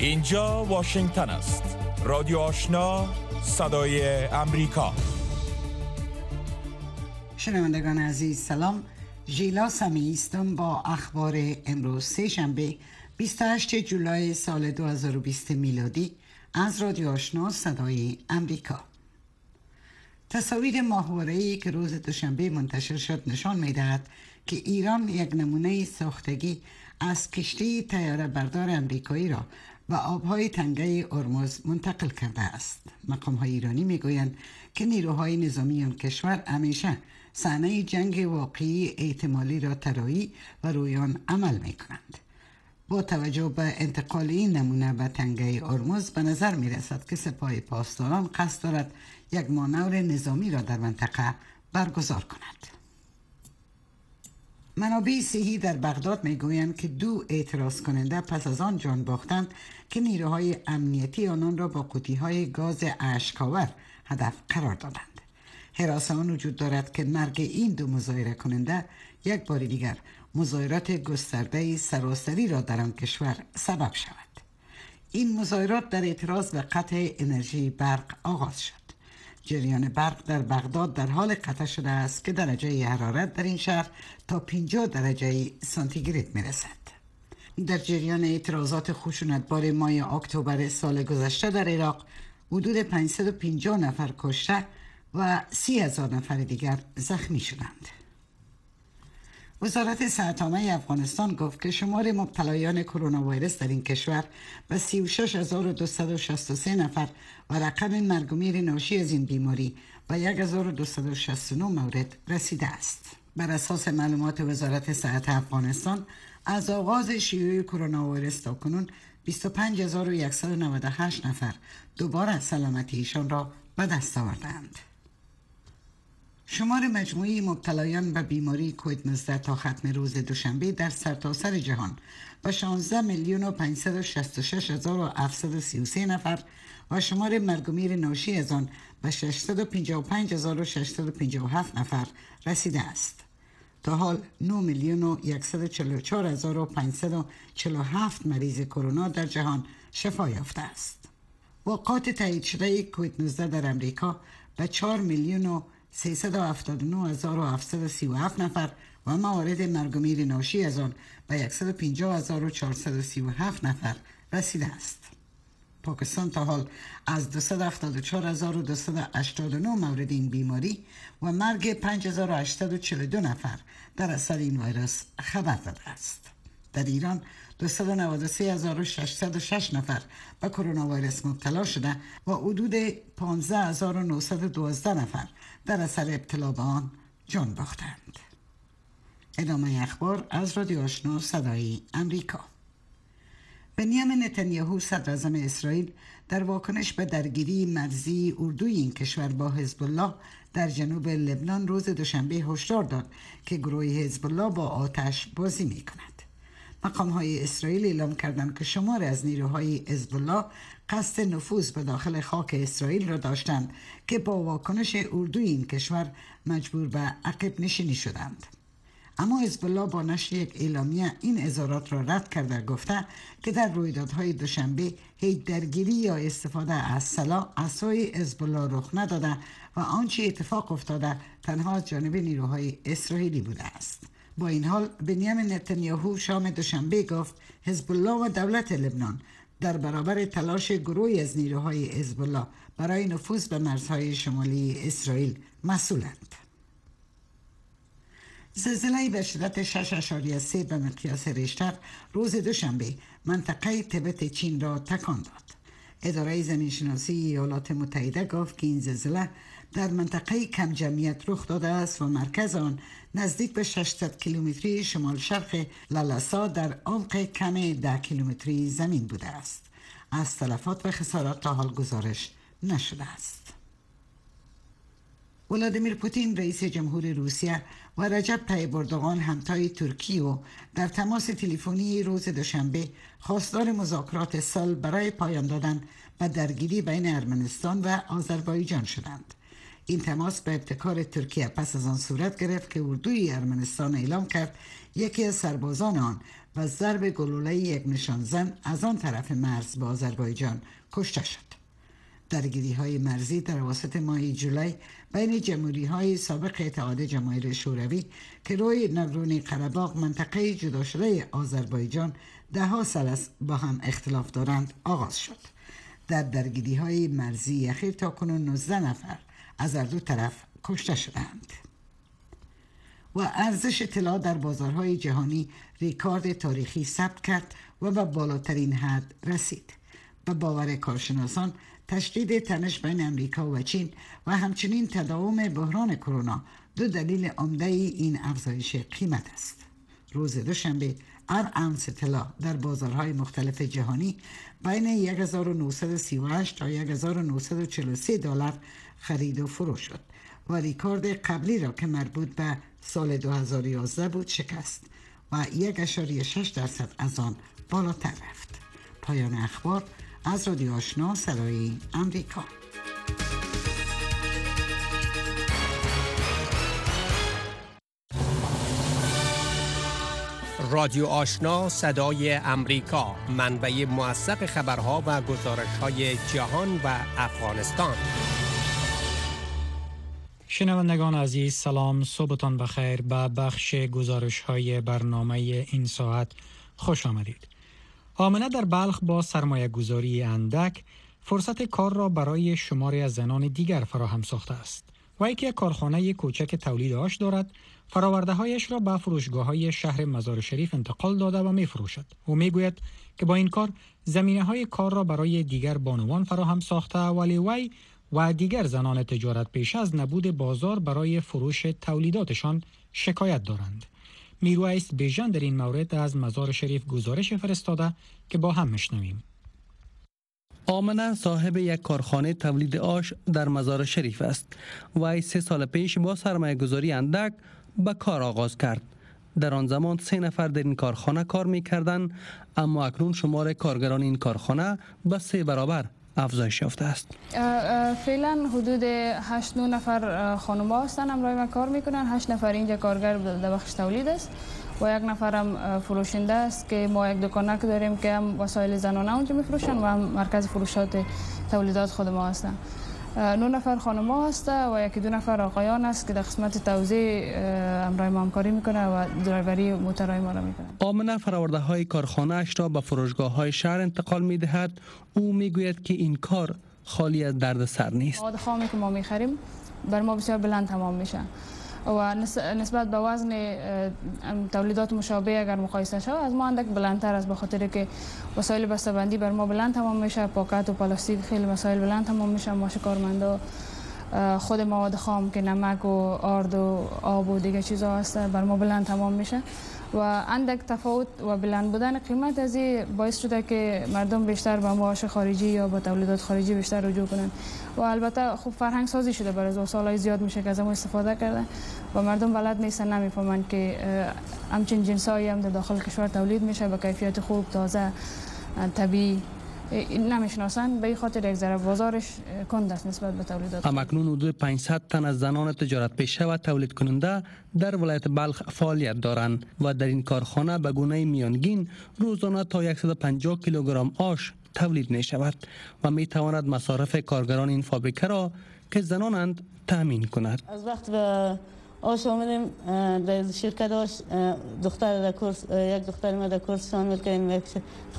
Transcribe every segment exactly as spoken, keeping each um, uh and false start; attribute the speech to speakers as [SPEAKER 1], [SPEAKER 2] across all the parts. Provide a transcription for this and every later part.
[SPEAKER 1] اینجا واشنگتن است. رادیو آشنا، صدای امریکا.
[SPEAKER 2] شنوندگان عزیز سلام. ژیلا سمی هستم با اخبار امروز سه شنبه بیست و هشتم جولای سال دو هزار و بیست میلادی از رادیو آشنا صدای امریکا. تصاویر ماهواره‌ای که روز دوشنبه منتشر شد نشان می‌دهد که ایران یک نمونه ساختگی از کشتی طیاره بردار امریکایی را به آبهای تنگه هرمز منتقل کرده است. مقام‌های ایرانی می‌گویند که نیروهای نظامی آن کشور همیشه صحنه جنگ واقعی احتمالی را طراحی و روی آن عمل می‌کنند. با توجه به انتقال این نمونه به تنگه هرمز به نظر می‌رسد که سپاه پاسداران قصد دارد یک مانور نظامی را در منطقه برگزار کند. منابع صحی در بغداد میگویند که دو اعتراض کننده پس از آن جان باختند که نیروهای امنیتی آنان را با قوطی‌های گاز اشک‌آور هدف قرار دادند. هراس آن وجود دارد که مرگ این دو مظاهره کننده یک بار دیگر مظاهرات گسترده سراسری را در آن کشور سبب شود. این مظاهرات در اعتراض به قطع انرژی برق آغاز شد. جریان برق در بغداد در حال قطع شده است که درجه حرارت در این شهر تا پنجاه درجه سانتیگراد میرسد. در جریان اعتراضات خشونتبار ماه اکتبر سال گذشته در عراق حدود پانصد و پنجاه نفر کشته و سی هزار نفر دیگر زخمی شدند. وزارت صحت عامه افغانستان گفت که شمار مبتلایان کرونا ویروس در این کشور به سی و شش هزار و دویست و شصت و سه نفر و رقم مرگ و میر ناشی از این بیماری به یک هزار و دویست و شصت و نه مورد رسیده است. بر اساس معلومات وزارت صحت افغانستان از آغاز شیوع کرونا ویروس تا کنون بیست و پنج هزار و صد و نود و هشت نفر دوباره سلامتی ایشان را به دست آوردند. شمار مجموعی مبتلایان به بیماری کووید نوزده تا ختم روز دوشنبه در سرتاسر جهان به شانزده میلیون و پانصد و شصت و شش هزار و هفتصد و سی و سه نفر و شمار مرگ و میر ناشی از آن به ششصد و پنجاه و پنج هزار و ششصد و پنجاه و هفت نفر رسیده است. تا حال نه میلیون و صد و چهل و چهار هزار و پانصد و چهل و هفت مریض کرونا در جهان شفا یافته است. وقایع تایید شده کووید نوزده در امریکا به چهار میلیون و سیصد و هفتاد و نه هزار و هفتصد و سی و هفت نفر و موارد مرگ و میر ناشی از آن به صد و پنجاه هزار و چهارصد و سی و هفت نفر رسیده است. پاکستان تا حال از دویست و هفتاد و چهار هزار و دویست و هشتاد و نه مورد این بیماری و مرگ پنج هزار و هشتصد و چهل و دو نفر در اثر این ویروس خبر داده است. در ایران دویست و نود و سه هزار و ششصد و شش نفر به کرونا ویروس مبتلا شده و حدود پانزده هزار و نهصد و دوازده نفر در اثر ابتلا به آن جان باختند. ادامه اخبار از رادیو آشنا صدای امریکا. بنیامین نتانیاهو صدر اعظم اسرائیل در واکنش به درگیری مرزی اردوی این کشور با حزب الله در جنوب لبنان روز دوشنبه هشدار داد که گروه حزب الله با آتش بازی می کند. مقام‌های اسرائیل اعلام کردند که شمار از نیروهای حزب الله قصد نفوذ به داخل خاک اسرائیل را داشتند که با واکنش اردوی این کشور مجبور به عقب نشینی شدند. اما حزب الله با نشر یک اعلامیه این اظهارات را رد کرده گفته که در رویدادهای دوشنبه هیچ درگیری یا استفاده از سلاح از سوی حزب الله رخ نداده و آنچه اتفاق افتاده تنها از جانب نیروهای اسرائیلی بوده است. با این حال بنیامین نتانیاهو شام دوشنبه گفت حزب الله و دولت لبنان در برابر تلاش گروهی از نیروهای حزب الله برای نفوذ به مرزهای شمالی اسرائیل مسئولند. زلزله‌ای به شدت شش اشاریه سه به مقیاس ریشتر روز دوشنبه منطقه تبت چین را تکان داد. اداره زمینشناسی ایالات متحده گفت که این زلزله در منطقه کم جمعیت رخ داده است و مرکز آن نزدیک به ششصد کیلومتری شمال شرق لالاسا در عمق کم ده کیلومتری زمین بوده است. از تلفات و خسارات تا حال گزارش نشده است. ولادیمیر پوتین رئیس جمهور روسیه و رجب طیب اردوغان همتای ترکیه در تماس تلفنی روز دوشنبه خواستار مذاکرات صلح برای پایان دادن به درگیری بین ارمنستان و آذربایجان شدند. این تماس به ابتکار ترکیه پس از آن صورت گرفت که اردوی ارمنستان اعلام کرد یکی از سربازان آن و ضرب گلوله یک نشانزن از آن طرف مرز با آذربایجان کشته شد. درگیری های مرزی در اواسط ماه جولای بین جمهوری های سابق اتحاد جماهیر شوروی که روی ناگورنو قره‌باغ منطقه جدا شده آذربایجان ده ها سال است با هم اختلاف دارند آغاز شد. در درگیری های مرزی اخیر تا کنون نوزده نفر از هر دو طرف کشته شدند. و ارزش طلا در بازارهای جهانی ریکارد تاریخی ثبت کرد و به بالاترین حد رسید. به باور کارشناسان تشدید تنش بین امریکا و چین و همچنین تداوم بحران کرونا دو دلیل عمده این افزایش قیمت است. روز دوشنبه هر اونس طلا در بازارهای مختلف جهانی بین هزار و نهصد و سی و هشت تا هزار و نهصد و چهل و سه دلار خرید و فروش شد و ریکارد قبلی را که مربوط به سال دو هزار و یازده بود شکست و یک اشاری شش درصد از آن بالاتر رفت. پایان اخبار از رادیو آشنا صدای امریکا.
[SPEAKER 3] رادیو آشنا صدای امریکا، منبع موثق خبرها و گزارش‌های جهان و افغانستان.
[SPEAKER 4] شنوندگان عزیز سلام، صبحتان بخیر. به بخش گزارش‌های برنامه این ساعت خوش آمدید. آمنه در بلخ با سرمایه گذاری اندک فرصت کار را برای شماری از زنان دیگر فراهم ساخته است. و یکی کارخانه کوچک تولید آش دارد، فراورده هایش را به فروشگاه های شهر مزار شریف انتقال داده و می فروشد. او می گوید که با این کار زمینه های کار را برای دیگر بانوان فراهم ساخته، ولی وی و دیگر زنان تجارت پیشه از نبود بازار برای فروش تولیداتشان شکایت دارند. میرویس بیژن در این مورد از مزار شریف گزارش فرستاده که با هم میشنویم.
[SPEAKER 5] آمنه صاحب یک کارخانه تولید آش در مزار شریف است. وی سه سال پیش با سرمایه گذاری اندک به کار آغاز کرد. در آن زمان سه نفر در این کارخانه کار می کردند، اما اکنون شمار کارگران این کارخانه به سه برابر افزایش یافته است.
[SPEAKER 6] فعلا حدود هشت نه نفر خانم‌ها هستند همراه ما کار میکنن. هشت نفر اینجا کارگر در بخش تولید است و یک نفر هم فروشنده است که ما یک دکانک داریم که هم وسایل زنانه اونجا میفروشن و هم مرکز فروشات تولیدات خود ما هستن. نه نفر خانم‌ها هست و یکی دو نفر آقایان است که در قسمت توزیع همراه ما همکاری میکنه و درایوری موترهای ما را میکنه.
[SPEAKER 5] آمنه فراورده های کارخانه اش را به فروشگاه های شهر انتقال میدهد. او میگوید که این کار خالی از دردسر نیست.
[SPEAKER 6] مواد خامی که ما میخریم بر ما بسیار بلند تمام میشه و نسبت به وزن تولیدات مشابه اگر مقایسه شود از ما اندک بلندتر است، به خاطر که وسایل بسته‌بندی بر ما بلند تمام میشه، پاکت و پلاستیک خیلی وسایل بلند تمام میشه. ماش کارمندا خود مواد خام که نمک و آرد و آب و دیگه چیزا هست بر ما بلند تمام میشه و اندک تفاوت و بلند بودن قیمت از این باعث شده که مردم بیشتر به مواد خارجی یا به تولیدات خارجی بیشتر رجوع کنن و البته خوب فرهنگ سازی شده برای از سالهای زیاد میشه که از ما استفاده کرده و مردم بلد نیستن، نمیفهمن که همچین جنسایی هم در داخل کشور تولید میشه به کیفیت خوب، تازه، طبیعی نمیشناسن. به این خاطر یک ذره بازارش کند است نسبت به تولیدات.
[SPEAKER 5] همکنون حدود پانصد تن از زنان تجارت پیشه و تولید کننده در ولایت بلخ فعالیت دارند و در این کارخانه به گونه میانگین روزانه تا صد و پنجاه کیلوگرم آش تولید می شود و می تواند مصارف کارگران این فابریکه را که زنانند تامین کند.
[SPEAKER 7] از وقت به آش آمدیم در شرکت آش دختر در کورس یک دختر ما در کورس شامل کردیم، یک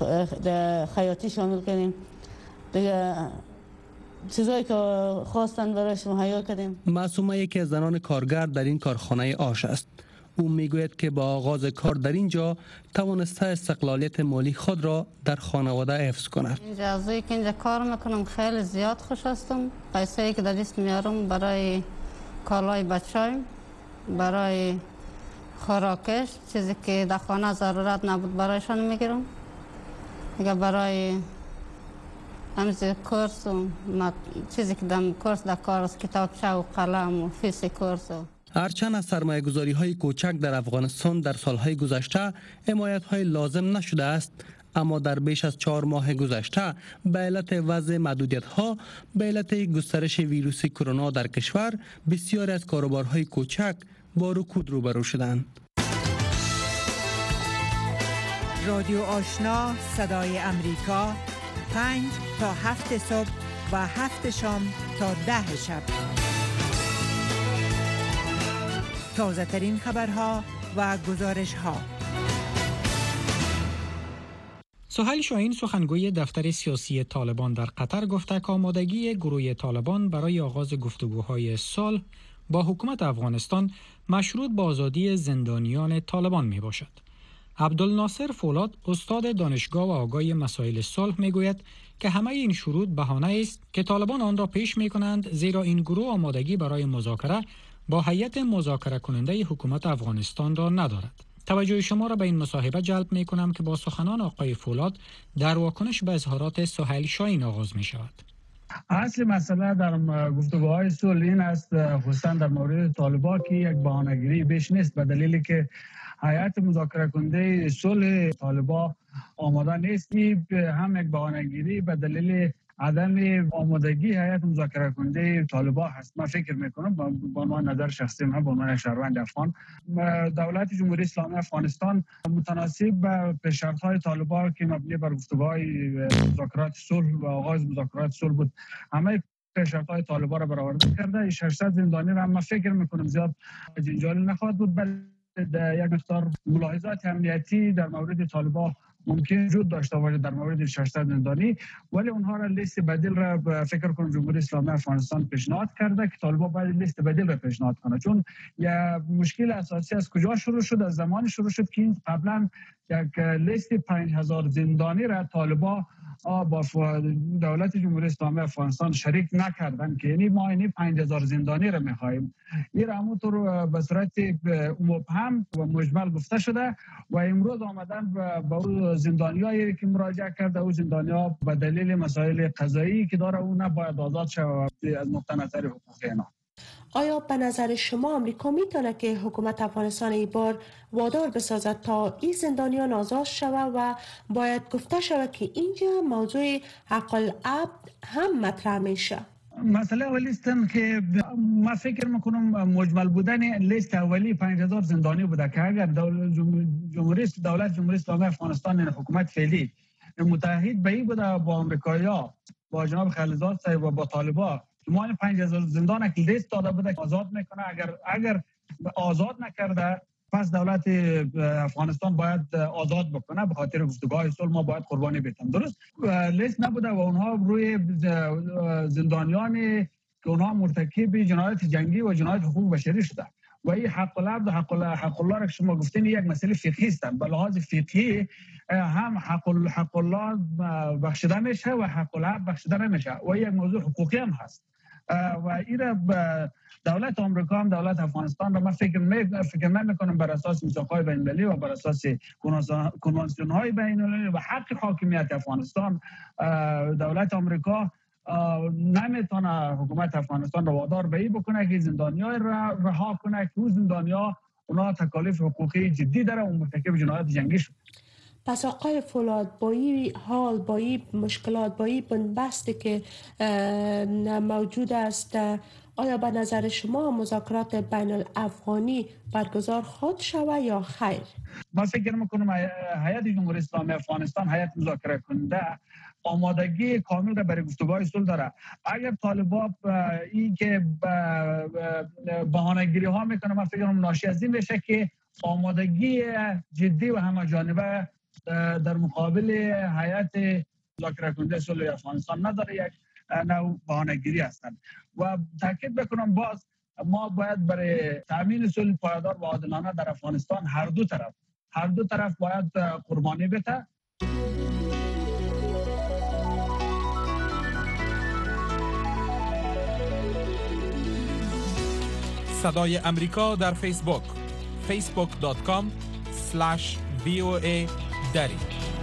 [SPEAKER 7] در خیاطی شامل کردیم، دیگه چیزایی که خواستن برایش مهیا کردیم.
[SPEAKER 5] معصومه یکی از زنان کارگر در این کارخانه آش است. او میگوید که با آغاز کار در اینجا توانسته استقلالیت مالی خود را در خانواده حفظ کند.
[SPEAKER 7] اینجا از که اینجا کار میکنم خیلی زیاد خوش هستم. پیسه‌ای که در دست میارم برای کالای بچه‌ایم، برای خوراکش، چیزی که در خانه ضرورت نبود برایشان میگیرم. دیگه برای همین کورس و چیزی که در کورس در کار است، کتابچه و قلم و فیس کورس.
[SPEAKER 5] هرچند از سرمایه گذاری های کوچک در افغانستان در سالهای گذشته حمایت های لازم نشده است، اما در بیش از چهار ماه گذشته به علت وضع محدودیت ها به علت گسترش ویروس کرونا در کشور بسیاری از کاروبارهای کوچک با رکود روبرو شدند.
[SPEAKER 8] رادیو آشنا صدای امریکا، پنج تا هفت صبح و هفت شام تا ده شب. تازه ترین خبرها و گزارش ها.
[SPEAKER 4] سهیل شاهین سخنگوی دفتر سیاسی طالبان در قطر گفته که آمادگی گروه طالبان برای آغاز گفتگوهای صلح با حکومت افغانستان مشروط به آزادی زندانیان طالبان می باشد. عبدالناصر فولاد استاد دانشگاه و آگاه مسائل صلح می گوید که همه این شروط بهانه است که طالبان آن را پیش می کنند، زیرا این گروه آمادگی برای مذاکره با هیئت مذاکره کننده حکومت افغانستان را ندارد. توجه شما را به این مصاحبه جلب می کنم که با سخنان آقای فولاد در واکنش به اظهارات سهیل شاهین آغاز می شود.
[SPEAKER 9] اصل مسئله در گفتگوهای صلح این است، خصوصا در مورد طالبان، که یک بهانه‌گیری بیش نیست، به دلیلی که هیئت مذاکره کننده صلح طالبان آماده نیست. هم یک بهانه‌گیری به دلیل عدم آمادگی هیئت مذاکره کننده طالبان هست. من فکر میکنم با عنوان نظر شخصی من، با عنوان شهروند افغان، دولت جمهوری اسلامی افغانستان متناسب به پیشرفت‌های طالبان که مبنی بر گفتگوهای مذاکرات صلح و آغاز مذاکرات صلح بود، همه پیشرفت‌های طالبان را برآورده کرده. ششصد زندانی را من فکر میکنم زیاد جنجالی نخواهد بود، بلکه یک مقدار ملاحظات امنیتی در مورد طالبان ممکن وجود داشته باشه در مورد ششصد زندانی، ولی اونها را لیست بدیل را فکر کنم جمهوری اسلامی افغانستان پیشنهاد کرده که طالبان باید لیست بدیل را پیشنهاد کنه، چون یا مشکل اساسی از کجا شروع شد؟ از زمانی شروع شد که قبلا یک لیست پنج هزار زندانی را طالبان با دولت جمهوری اسلامی افغانستان شریک نکردن، که یعنی ما این پنج هزار زندانی را می‌خواهیم. این را همونطور به صورت مبهم و مجمل گفته شده و امروز آمدن با اون زندانیایی که مراجعه کرده، او زندانیا به دلیل مسائل قضایی که داره اون نباید آزاد شود از نقطه نظر حقوقی اینا.
[SPEAKER 10] آیا به نظر شما آمریکا میتونه که حکومت افغانستان این بار وادار بسازد تا این زندانیان آزاد شود و باید گفته شود که اینجا موضوع حق العبد هم مطرح میشه؟
[SPEAKER 9] مسئله اولی است که ما فکر میکنم مجمل بودن لیست اولی پنج هزار زندانی بوده که اگر دولت جمهوری دولت جمهوری اسلامی افغانستان، این حکومت فعلی، متحد به این بوده با آمریکایی‌ها، با جناب خلیلزاد صاحب و با طالبان، ما این پنج هزار زندان که لیست داده بوده آزاد میکنه، اگر اگر آزاد نکرده پس دولت افغانستان باید آزاد بکنه. به خاطر گفتگوهای صلح ما باید قربانی بدیم. درست لیست نبوده و اونها روی زندانیان که اونها مرتکب جنایت جنگی و جنایت حقوق بشری شده و این حق العبد و حق الله حق الله را که شما گفتین یک مسئله فقهی است. به لحاظ فقهی هم حق حق الله بخشیده میشه و حق العبد بخشیده نمیشه و یک موضوع حقوقی هم هست و این را دولت آمریکا هم دولت افغانستان را من فکر می فکر نمیکنم بر اساس میثاق‌های بین‌المللی و بر اساس کنوانسیون‌های بین‌المللی و حق حاکمیت افغانستان، دولت آمریکا نمیتونه حکومت افغانستان را وادار به این بکنه که زندانیان را رها کنه که اون زندانیا اونا تکالیف حقوقی جدی داره و مرتکب جنایت جنگی شد.
[SPEAKER 10] پس آقای فولاد، با این حال، با این مشکلات، با این بنبستی که موجود است، آیا به نظر شما مذاکرات بین الافغانی برگزار خواهد شود یا خیر؟
[SPEAKER 9] من فکر میکنم هیئت جمهوری اسلامی افغانستان، هیئت مذاکره کننده، آمادگی کامل را برای گفتگوهای صلح داره. اگر طالبان این که بهانه‌گیری ها میکنه، من فکر کنم ناشی از این بشه که آمادگی جدی و همه‌جانبه در مقابل هیئت مذاکره کننده صلح افغانستان نداره، یک نوع بهانه‌گیری هستند. و تاکید بکنم باز ما باید برای تامین صلح پایدار و عادلانه در افغانستان هر دو طرف هر دو طرف باید قربانی بده.
[SPEAKER 1] صدای امریکا در فیسبوک فیسبوک دات کام اسلش وی او ای دری.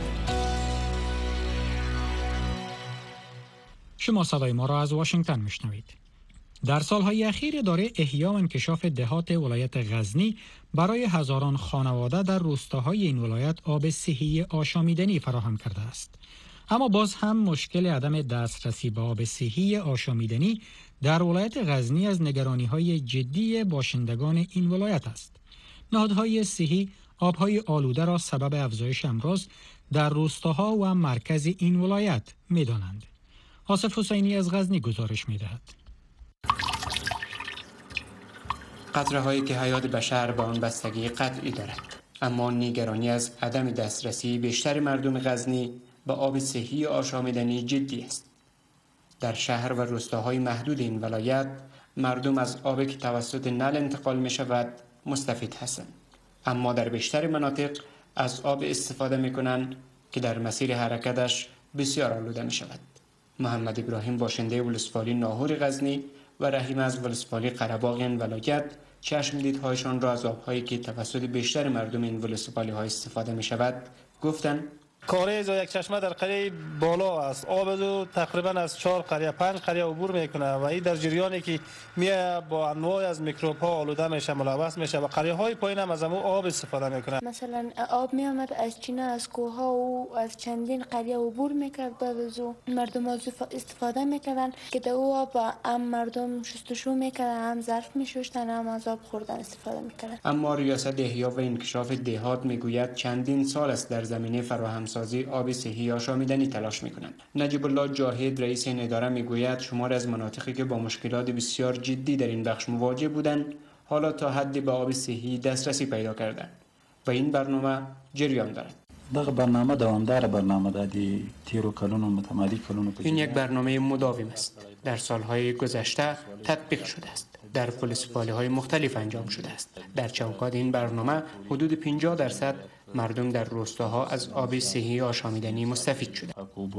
[SPEAKER 4] شما صدای ما را از واشنگتن میشنوید. در سالهای اخیر اداره احیا و انکشاف دهات ولایت غزنی برای هزاران خانواده در روستاهای این ولایت آب صحی آشامیدنی فراهم کرده است. اما باز هم مشکل عدم دسترسی به آب صحی آشامیدنی در ولایت غزنی از نگرانی‌های جدی باشندگان این ولایت است. نهادهای صحی آبهای آلوده را سبب افزایش امراض در روستاها و مرکز این ولایت می دانند. آصف حسینی از غزنی گزارش می دهد.
[SPEAKER 11] قطره هایی که حیات بشر به آن بستگی قطعی دارد، اما نگرانی از عدم دسترسی بیشتر مردم غزنی به آب صحی آشامیدنی جدی است. در شهر و روستاهای محدود این ولایت مردم از آبی که توسط نل انتقال می شود مستفید هستند، اما در بیشتر مناطق از آب استفاده می کنند که در مسیر حرکتش بسیار آلوده می شود. محمد ابراهیم باشنده ولسوالی ناهور غزنی و رحیم از ولسوالی قره‌باغ این ولایت چشم دیدهایشان را از آبهایی که توسط بیشتر مردم این ولسوالی ها استفاده می شود گفتند.
[SPEAKER 12] کاریز و یک چشمه در قریه بالا است. آب از تقریبا از چهار قریه پنج قریه عبور میکنه و این در جریانی که میه با انواع از میکروب ها آلوده میشه، ملوث میشه و قریه های پایین هم از همون آب استفاده میکنه.
[SPEAKER 13] مثلا آب میامد از چینه، از کوه ها و از چندین قریه عبور میکرد، بعد از او مردم از استفاده میکردن که در او آب هم مردم شستشو میکردن، هم ظرف میشوشتن، هم از آب خوردن استفاده میکردن.
[SPEAKER 11] اما ریاست احیا و انکشاف دهات میگوید چندین سال است در زمینه فراهم سازی آب صحی آشامیدنی تلاش میکنند. نجیب الله جاهد رئیس این اداره میگوید شمار از مناطقی که با مشکلات بسیار جدی در این بخش مواجه بودند حالا تا حدی به آب صحی دسترسی پیدا کردند و این برنامه جریان دارد.
[SPEAKER 14] دغه برنامه دوامدار برنامه ده دی تیرو کلونو متمادی کلونو.
[SPEAKER 11] این یک برنامه مداوم است. در سالهای گذشته تطبیق شده است. در ولسوالی‌های مختلف انجام شده است. در چوکات این برنامه حدود پنجاه درصد مردم در روستاها از آب صحی آشامیدنی مستفید شده.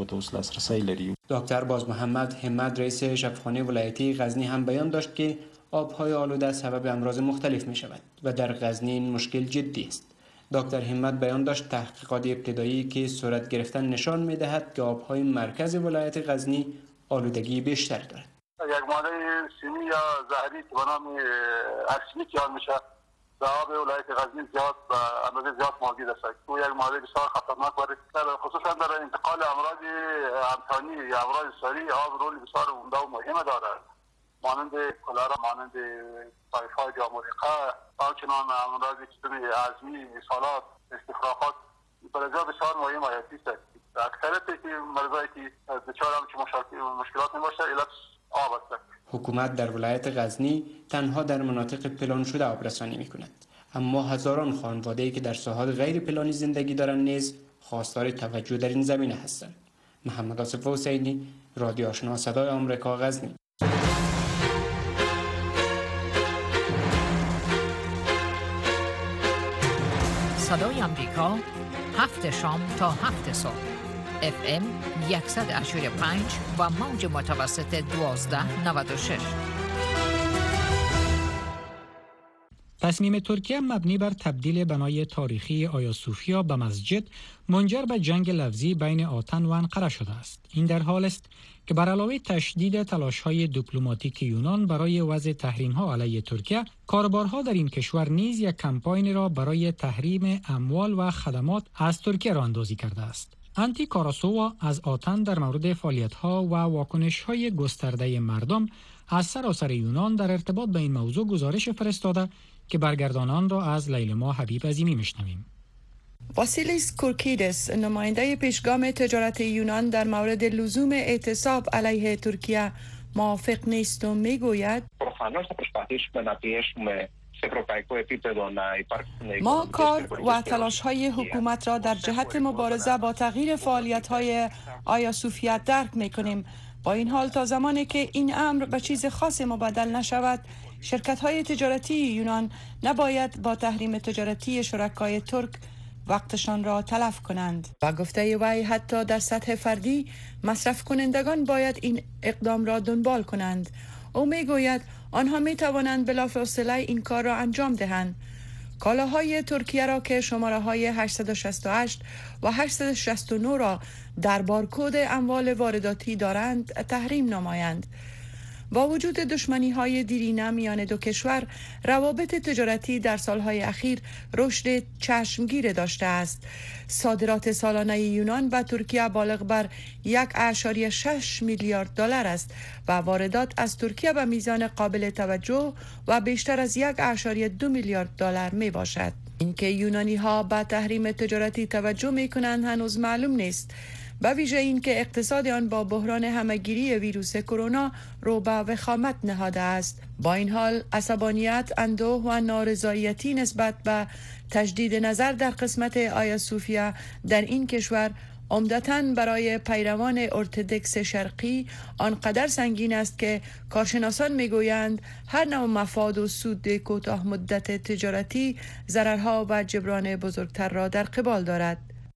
[SPEAKER 11] دکتر باز محمد همت رئیس شفاخانه ولایتی غزنی هم بیان داشت که آبهای آلوده سبب امراض مختلف می شود و در غزنی این مشکل جدی است. دکتر همت بیان داشت تحقیقات ابتدایی که صورت گرفتن نشان می دهد که آبهای مرکز ولایت غزنی آلودگی بیشتر دارد.
[SPEAKER 15] یک ماده سیمی یا زهری که به نام ارسنیک یاد میشه در آب ولایت غزنی زیاد و اندازه زیاد موجود است. او یک ماده بسیار خطرناک و خصوصا در انتقال امراض انتانی یا امراض ساری آب رول بسیار عمده و مهم دارد، مانند کلرا، مانند تایفاید یا مریقه، همچنین امراض سیستم هضمی، اسهالات، استفراغات بسیار بسیار مهم و حیاتی است. اکثریت که مریضایی که دچار همچین مشکلات نباشه علت آب است.
[SPEAKER 11] حکومت در ولایت غزنی تنها در مناطق پلان شده آبرسانی می کند، اما هزاران خانواده‌ای که در ساحات غیر پلانی زندگی دارند نیز خواستار توجه در این زمینه هستند. محمد آصف حسینی، رادیو آشنا صدای آمریکا، غزنی.
[SPEAKER 16] صدای آمریکا، هفت شام تا هفت صبح. اف ام صد و پنج و موج متوسط دوازده نود و شش.
[SPEAKER 4] تصمیم ترکیه مبنی بر تبدیل بنای تاریخی آیا صوفیا به مسجد منجر به جنگ لفظی بین آتن و انقره شده است. این در حال است که بر علاوه تشدید تلاش‌های دیپلماتیک یونان برای وضع تحریم‌ها علیه ترکیه، کاربارها در این کشور نیز یک کمپاین را برای تحریم اموال و خدمات از ترکیه راه اندازی کرده است. انتی کاراسووا از آتن در مورد فعالیت‌ها و واکنش‌های گسترده مردم از سراسر یونان در ارتباط به این موضوع گزارش فرستاده که برگردانان را از لیلما حبیب عظیمی میشنویم.
[SPEAKER 17] واسیلیس کورکیدس، نماینده پیشگام تجارت یونان در مورد لزوم اعتصاب علیه ترکیه موافق نیست و میگوید ما کار و تلاش های حکومت را در جهت مبارزه با تغییر فعالیت های آیا صوفیا درک می کنیم. با این حال تا زمانی که این امر به چیز خاصی مبدل نشود، شرکت های تجارتی یونان نباید با تحریم تجارتی شرکای ترک وقتشان را تلف کنند. و گفته وی حتی در سطح فردی مصرف کنندگان باید این اقدام را دنبال کنند. او می گوید آنها می توانند بلافاصله این کار را انجام دهند. کالاهای ترکیه را که شماره های هشتصد و شصت و هشت و هشتصد و شصت و نه را در بارکد اموال وارداتی دارند تحریم نمایند. با وجود دشمنی های دیرینه میان دو کشور، روابط تجارتی در سالهای اخیر رشد چشمگیر داشته است. صادرات سالانه یونان به ترکیه بالغ بر یک ممیز شش میلیارد دلار است و واردات از ترکیه به میزان قابل توجه و بیشتر از یک ممیز دو میلیارد دلار می باشد. اینکه یونانی ها به تحریم تجارتی توجه می کنند هنوز معلوم نیست، به ویژه اینکه اقتصاد آن با بحران همهگیری ویروس کرونا رو به وخامت نهاده است. با این حال عصبانیت، اندوه و نارضایتی نسبت به تجدید نظر در قسمت آیا صوفیا در این کشور عمدتاً برای پیروان ارتدکس شرقی آنقدر سنگین است که کارشناسان میگویند هر نوع مفاد و سود کوتاه مدت تجارتی ضررها و جبران بزرگتر را در قبال دارد.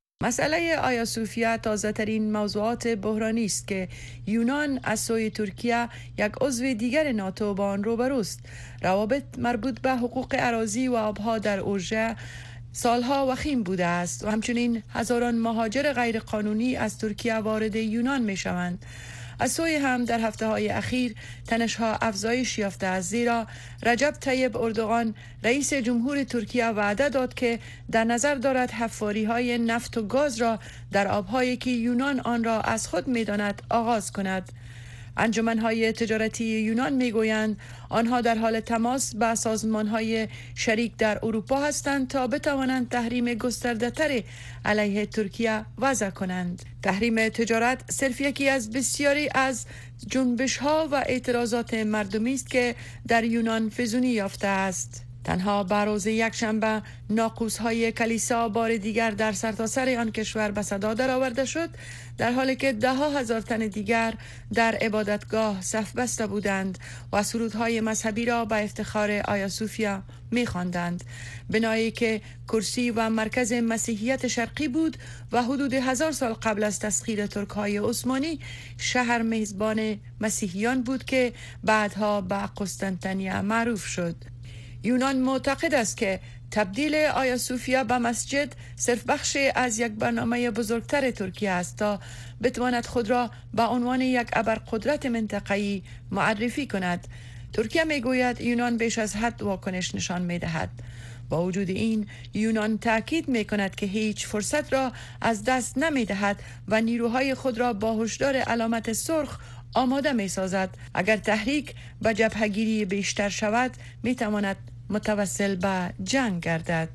[SPEAKER 17] مسئله آیا صوفیا تازه ترین موضوعات بحرانی است که یونان از سوی ترکیه یک عضو دیگر ناتو با آن روبروست. روابط مربوط به حقوق اراضی و آبها در اورژه سالها وخیم بوده است و همچنین هزاران مهاجر غیرقانونی از ترکیه وارد یونان می شوند. از سوی هم در هفته های اخیر تنش‌ها افزایش یافته است، زیرا رجب طیب اردوغان رئیس جمهور ترکیه وعده داد که در نظر دارد حفاری های نفت و گاز را در آبهایی که یونان آن را از خود می داند آغاز کند. انجمن‌های تجارتی یونان می‌گویند آنها در حال تماس با سازمان‌های شریک در اروپا هستند تا بتوانند تحریم گسترده‌تر علیه ترکیه وضع کنند. تحریم تجارت صرف یکی از بسیاری از جنبش‌ها و اعتراضات مردمی است که در یونان فزونی یافته است. تنها به روز یکشنبه ناقوس‌های کلیسا بار دیگر در سرتاسر آن کشور به صدا درآورده شد، در حالی که ده ها هزار تن دیگر در عبادتگاه صف بسته بودند و سرودهای مذهبی را به افتخار آیا صوفیا می‌خواندند. بنایی که کرسی و مرکز مسیحیت شرقی بود و حدود هزار سال قبل از تسخیر ترک‌های عثمانی شهر میزبان مسیحیان بود که بعدها به قسطنطنیه معروف شد. یونان معتقد است که تبدیل آیا صوفیا به مسجد صرف بخشی از یک برنامه بزرگتر ترکیه است تا بتواند خود را به عنوان یک ابرقدرت منطقه‌ای معرفی کند. ترکیه میگوید یونان بیش از حد واکنش نشان میدهد. با وجود این، یونان تاکید میکند که هیچ فرصت را از دست نمیدهد و نیروهای خود را با هشدار علامت سرخ آماده می سازد. اگر تحریک به جبهه‌گیری بیشتر شود می تواند متوسل به جنگ گردد.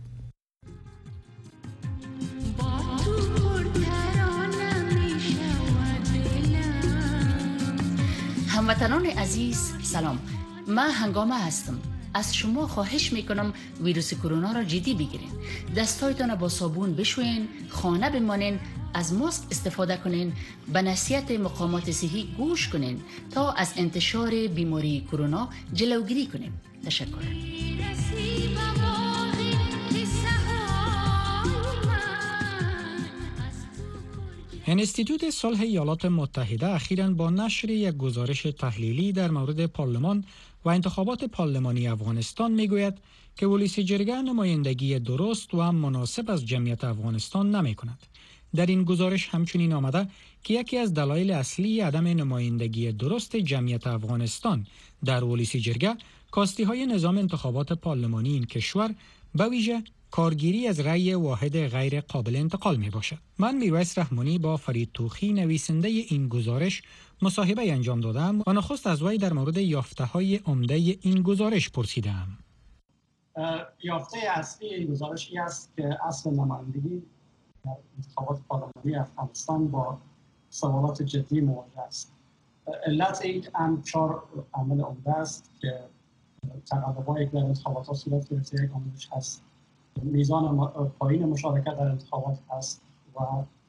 [SPEAKER 18] هموطنان عزیز سلام، من هنگامه هستم. از شما خواهش میکنم ویروس کرونا را جدی بگیرین. دستایتان با صابون بشوین، خانه بمانین، از ماسک استفاده کنین، به نصیحت مقامات صحی گوش کنین تا از انتشار بیماری کرونا جلوگیری کنیم. تشکر.
[SPEAKER 4] انستیتوت صلح ایالات متحده اخیراً با نشر یک گزارش تحلیلی در مورد پارلمان و انتخابات پارلمانی افغانستان میگوید که ولسی جرگه نمایندگی درست و مناسب از جمعیت افغانستان نمی کند. در این گزارش همچنین آمده که یکی از دلایل اصلی عدم نمایندگی درست جمعیت افغانستان در ولسی جرگه کاستی های نظام انتخابات پارلمانی این کشور به ویژه کارگیری از رأی واحد غیر قابل انتقال می باشد. من میرویس رحمانی با فرید توخی نویسنده این گزارش مصاحبه انجام دادم و نخست از وی در مورد یافته های عمده این گزارش پرسیدم.
[SPEAKER 19] یافته اصلی این گزارش این است که اصل نمایندگی در انتخابات پارلمانی افغانستان با سوالات جدی مواجه است. علت این هم چهار عامل عمده است که تقلب‌هایی که در انتخابات صورت گرفته یک عاملش هست میزان پایین مشارکت در انتخابات هست و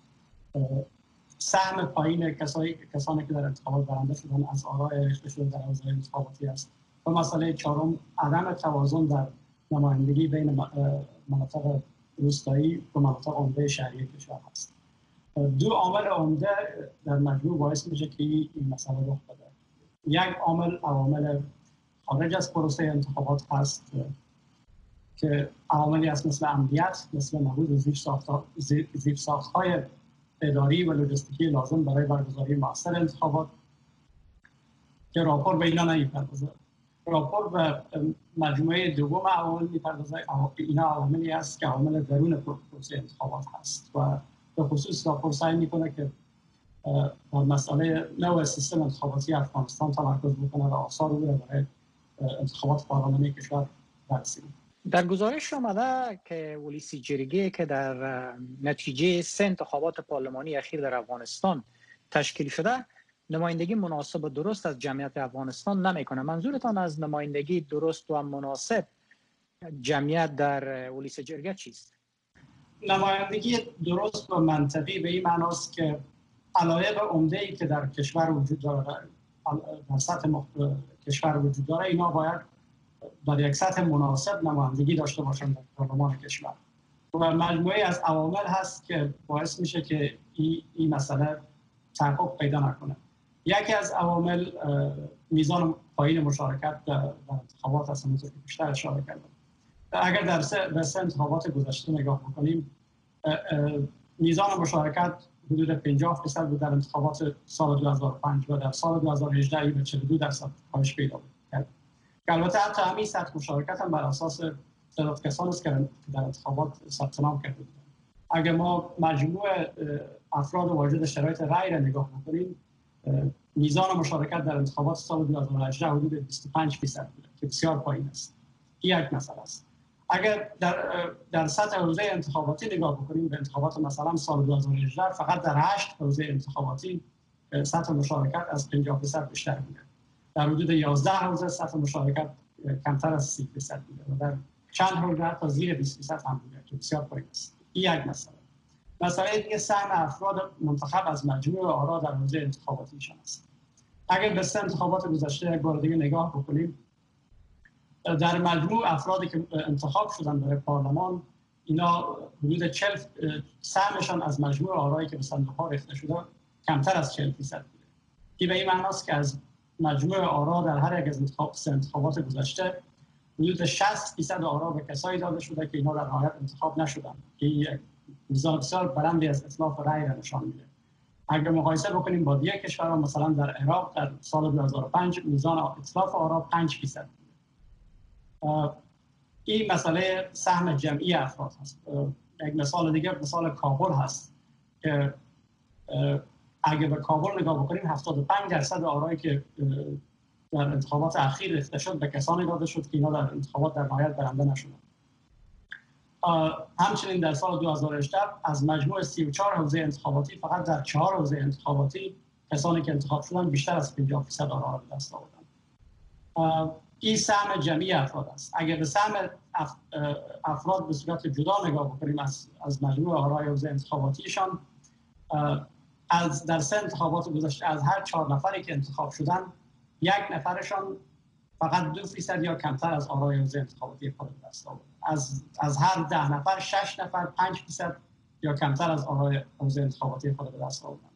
[SPEAKER 19] سهم پایین کسایی کسانی که در انتخابات برنده شدن از آرای ریخته شده در حوزه انتخاباتی است و مسئله چهارم عدم توازن در نمایندگی بین مناطق روستایی و مناطق عمده شهری کشور است. دو عامل عمده در مجموع باعث میشه که این مسئله رخ بده. یک عامل عوامل خارج از پروسه انتخابات هست که عواملی هست مثل امنیت، مثل نبود زیر ساخت‌های اداری و لوجستیکی لازم برای برگزاری مؤثر انتخابات که راپور به اینا نمی‌پردازه. راپور به مجموعه دوم عوامل می‌پردازه. اینا عواملی هست که عوامل درون پروسه انتخابات هست و به خصوص راپور سعی می‌کنه که در مسئله نوع سیستم انتخاباتی افغانستان تمرکز بکنه و آثار او را برای انتخابات پارلمانی کشور بررسی.
[SPEAKER 4] در گزارش آمده که ولیسی جرگه که در نتیجه سه انتخابات پارلمانی اخیر در افغانستان تشکیل شده نمایندگی مناسب و درست از جمعیت افغانستان نمیکنه. منظورتان از نمایندگی درست و مناسب جمعیت در ولیسی جرگه چیست؟
[SPEAKER 19] نمایندگی درست و منطقی به این معناست که علایق عمده‌ای که در کشور وجود داره، در سطح مختلف کشور وجود داره، اینا باید در یک سطح مناسب نمایندگی داشته باشند در پارلمان کشور و مجموعه از عوامل هست که باعث میشه که این این مسئله تحقق پیدا نکنه. یکی از عوامل میزان پایین مشارکت در انتخابات است، همونطور که بیشتر اشاره کردم. اگر در سه, سه انتخابات گذشته نگاه بکنیم، میزان مشارکت حدود پنجاه درصد بود در انتخابات سال دو هزار و پنج و در سال دو هزار و هجده به چهل و دو درصد کاهش پیدا کرد. البته حتی همین سطح مشارکت هم بر اساس تعداد کسانی است که در انتخابات ثبت نام کرده بودند. اگر ما مجموع افراد واجد شرایط رأی را نگاه بکنیم، میزان مشارکت در انتخابات سال دو هزار و هجده حدود بیست و پنج درصد بود که بسیار پایین است. این یک مسئله است. اگر در در سطح حوزه انتخاباتی نگاه بکنیم به انتخابات مثلا سال دو هزار و هجده، فقط در هشت حوزه انتخاباتی سطح مشارکت از پنجاه درصد بیشتر بوده. در حدود یازده حوزه سطح مشارکت کمتر از سی درصد بوده و در چند حوزه حتی زیر بیست درصد هم بوده که بسیار پایین است. این یک مسئله. مسئله دیگه سهم افراد منتخب از مجموع آرا در حوزه انتخاباتیشان است. اگر به سه انتخابات گذشته یک بار دیگه نگاه بکنیم، در مجموع افرادی که انتخاب شدن برای پارلمان، اینا حدود چهل سهمشان از مجموع آرایی که به صندوق‌ها ریخته شده کمتر از چهل درصد بوده. این به این معناست که از مجموع آرا در هر یک از انتخاب سه انتخابات گذشته حدود شصت درصد آرا به کسایی داده شده که اینا در نهایت انتخاب نشدن، که یک میزان بسیار بلندی از اتلاف رأی را نشان میده. اگر مقایسه بکنیم با دیگر کشورها، مثلا در عراق در سال دو هزار و پنج میزان اتلاف آرا پنج درصد بوده. این مسئله سهم جمعی افراد هست. یک مثال دیگه مثال کابل هست که اگر به کابل نگاه بکنیم هفتاد و پنج درصد آرایی که در انتخابات اخیر ریخته شد به کسانی داده شد که اینا در انتخابات در نهایت برنده نشدند. همچنین در سال دو هزار و هجده از مجموع سی و چهار حوزه انتخاباتی فقط در چهار حوزه انتخاباتی کسانی که انتخاب شدن بیشتر از پنجاه درصد آرا را به دست آوردند. این سهم جمعی افراد است. اگر به سهم اف... افراد به صورت جدا نگاه بکنیم از از مجموع آرای حوزه انتخاباتیشان، از در سه انتخابات گذشته از هر چهار نفری که انتخاب شدن، یک نفرشان فقط دو درصد یا کمتر از آرای حوزه انتخاباتی خود به دست آورد. از از هر ده نفر شش نفر پنج درصد یا کمتر از آرای حوزه انتخاباتی خود به دست آوردند.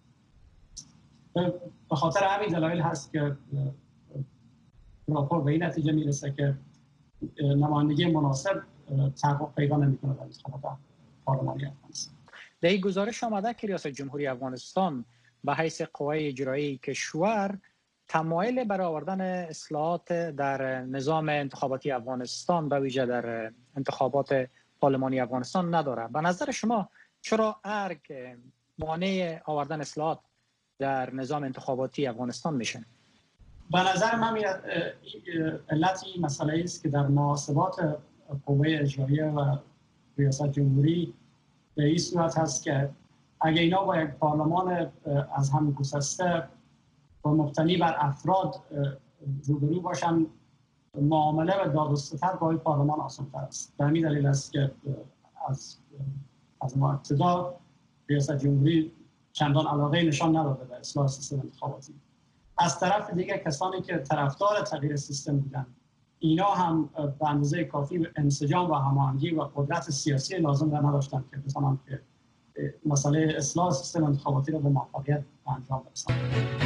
[SPEAKER 19] به خاطر همین دلایل هست که راپور به این نتیجه میرسه که نمایندگی مناسب تحقق پیدا نمیکنه در انتخابات پارلمانی افغانستان.
[SPEAKER 4] در این گزارش آمده که ریاست جمهوری افغانستان به حیث قوای اجرایی کشور تمایل برای آوردن اصلاحات در نظام انتخاباتی افغانستان به ویژه در انتخابات پارلمانی افغانستان نداره. به نظر شما چرا ارگ مانع آوردن اصلاحات در نظام انتخاباتی افغانستان میشه؟
[SPEAKER 19] به نظر من علت این مسئله است که در محاسبات قوه اجراییه و ریاست جمهوری به این صورت هست که اگه اینا با یک پارلمان از هم گسسته و مبتنی بر افراد روبرو باشن، معامله و داد و ستد با این پارلمان آسان‌تر است. به همین دلیل است که از از ما ابتدا ریاست جمهوری چندان علاقه نشان نداده به اصلاح سیستم انتخاباتی. از طرف دیگه کسانی که طرفدار تغییر سیستم بودن، اینا هم به اندازه کافی انسجام و هماهنگی و قدرت سیاسی لازم را نداشتن که بتونن که مسئله اصلاح سیستم انتخاباتی را به موفقیت انجام برسانند.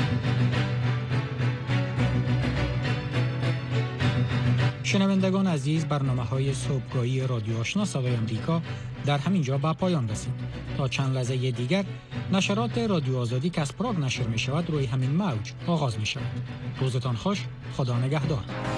[SPEAKER 4] شنوندگان عزیز، برنامه‌های صبحگاهی رادیو آشنا صدای آمریکا در همین جا به پایان رسید. تا چند لحظه دیگر نشرات رادیو آزادی که از پراگ نشر می شود روی همین موج آغاز می شود. روزتان خوش، خدا نگهدار.